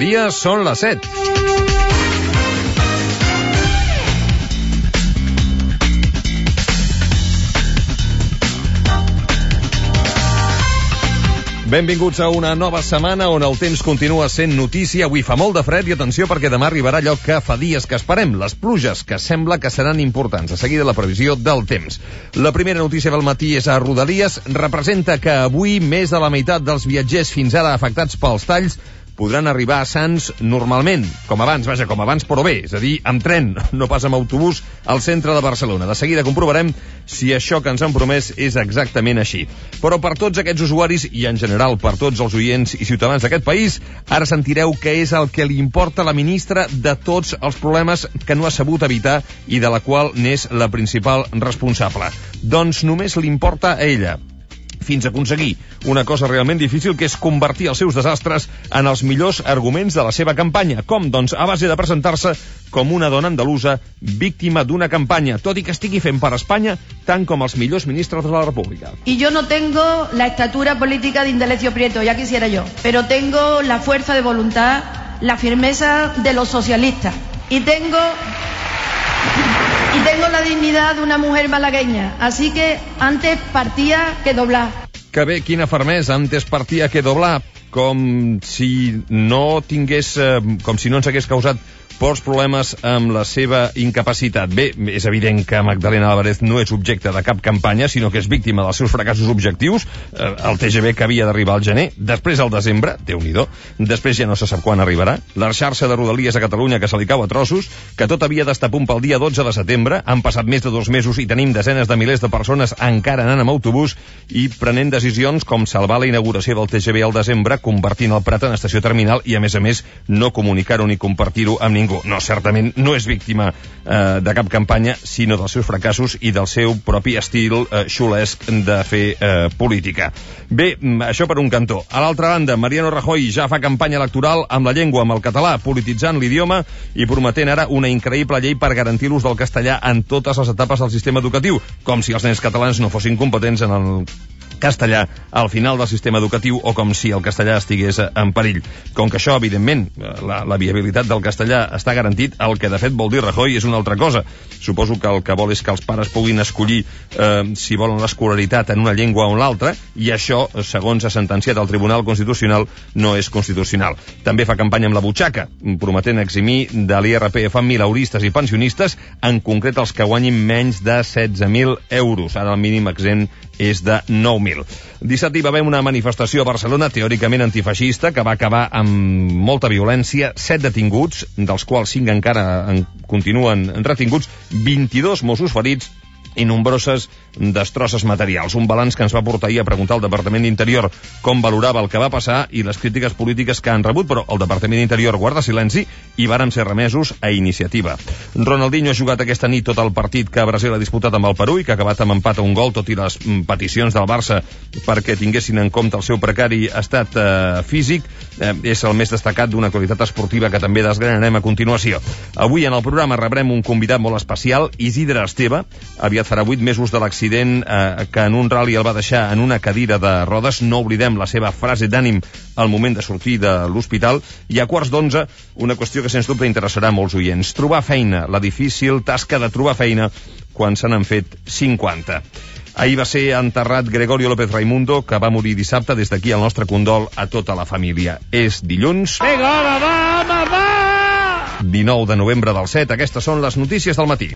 dia són les 7. Benvinguts a una nova setmana on el temps continua sent notícia. Avui fa molt de fred i atenció perquè demà arribarà allò que fa dies que esperem, les pluges, que sembla que seran importants. A seguida la previsió del temps. La primera notícia del matí és a Rodalies. Representa que avui més de la meitat dels viatgers fins ara afectats pels talls podran arribar a Sants normalment, com abans, però bé, és a dir, amb tren, no pas amb autobús, al centre de Barcelona. De seguida comprovarem si això que ens han promès és exactament així. Però per tots aquests usuaris, i en general per tots els oients i ciutadans d'aquest país, ara sentireu què és el que li importa a la ministra de tots els problemes que no ha sabut evitar i de la qual n'és la principal responsable. Doncs només li importa a ella, fins a aconseguir una cosa realment difícil, que és convertir els seus desastres en els millors arguments de la seva campanya. Com? Doncs a base de presentar-se com una dona andalusa víctima d'una campanya, tot i que estigui fent per Espanya tant com els millors ministres de la República. Y yo no tengo la estatura política de Indalecio Prieto, ya quisiera yo, pero tengo la fuerza de voluntad, la firmeza de los socialistas y tengo la dignidad de una mujer malagueña, así que antes partía que doblar. Que bé, quina fermesa, antes partía que doblar, com si no ens hagués causat forts problemes amb la seva incapacitat. Bé, és evident que Magdalena Álvarez no és objecte de cap campanya, sinó que és víctima dels seus fracassos objectius. El TGV que havia d'arribar al gener, després al desembre, Déu-n'hi-do, després ja no se sap quan arribarà, la xarxa de Rodalies a Catalunya que se li cau a trossos, que tot havia d'estar a punt pel dia 12 de setembre, han passat més de 2 mesos i tenim desenes de milers de persones encara anant amb autobús i prenent decisions com salvar la inauguració del TGV al desembre, convertint el Prat en estació terminal i, a més, no comunicar-ho ni compartir-ho amb ningú. No, certament no és víctima de cap campanya, sinó dels seus fracassos i del seu propi estil xulesc de fer política. Bé, això per un cantó. A l'altra banda, Mariano Rajoy ja fa campanya electoral amb la llengua, amb el català, polititzant l'idioma i prometent ara una increïble llei per garantir l'ús del castellà en totes les etapes del sistema educatiu, com si els nens catalans no fossin competents en el castellà al final del sistema educatiu o com si el castellà estigués en perill. Com que això, evidentment, la viabilitat del castellà està garantit, el que de fet vol dir Rajoy és una altra cosa. Suposo que el que vol és que els pares puguin escollir si volen l'escolaritat en una llengua o en l'altra, i això, segons ha sentenciat el Tribunal Constitucional, no és constitucional. També fa campanya amb la butxaca, prometent eximir de l'IRPF mileuristes i pensionistes, en concret els que guanyin menys de 16.000 euros. Ara el mínim exempt és de 9.000. Dissabte hi va haver una manifestació a Barcelona teòricament antifeixista que va acabar amb molta violència, 7 detinguts, dels quals 5 encara continuen retinguts, 22 Mossos ferits i nombroses destrosses materials. Un balanç que ens va portar ahir a preguntar al Departament d'Interior com valorava el que va passar i les crítiques polítiques que han rebut, però el Departament d'Interior guarda silenci i vàrem ser remesos a Iniciativa. Ronaldinho ha jugat aquesta nit tot el partit que Brasil ha disputat amb el Perú i que ha acabat amb empat a un gol, tot i les peticions del Barça perquè tinguessin en compte el seu precari estat físic. És el més destacat d'una qualitat esportiva que també desgranarem a continuació. Avui en el programa rebrem un convidat molt especial, Isidre Esteve. Aviat farà 8 mesos de l'accident que en un rally el va deixar en una cadira de rodes. No oblidem la seva frase d'ànim al moment de sortir de l'hospital. I a 11:15, una qüestió que sens dubte interessarà a molts oients. Trobar feina, la difícil tasca de trobar feina quan se n'han fet 50. Ahir va ser enterrat Gregorio López Raimundo, que va morir dissabte. Des d'aquí el nostre condol a tota la família. És dilluns, 19 de novembre del 7. Aquestes són les notícies del matí.